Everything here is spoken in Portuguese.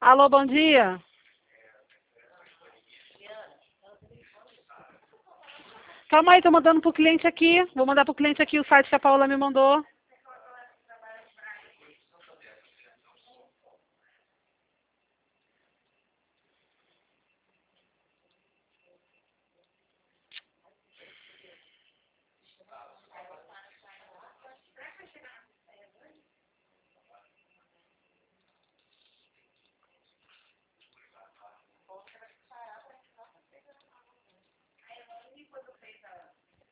Alô, bom dia. Calma aí, tô mandando pro cliente aqui. Vou mandar pro cliente aqui o site que a Paula me mandou.